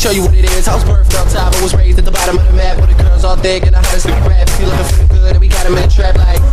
show you what it is. I was birthed up top, I was raised at the bottom of the map, where the girls all thick and the hottest new rap. If you looking for the good, and we got 'em in the trap like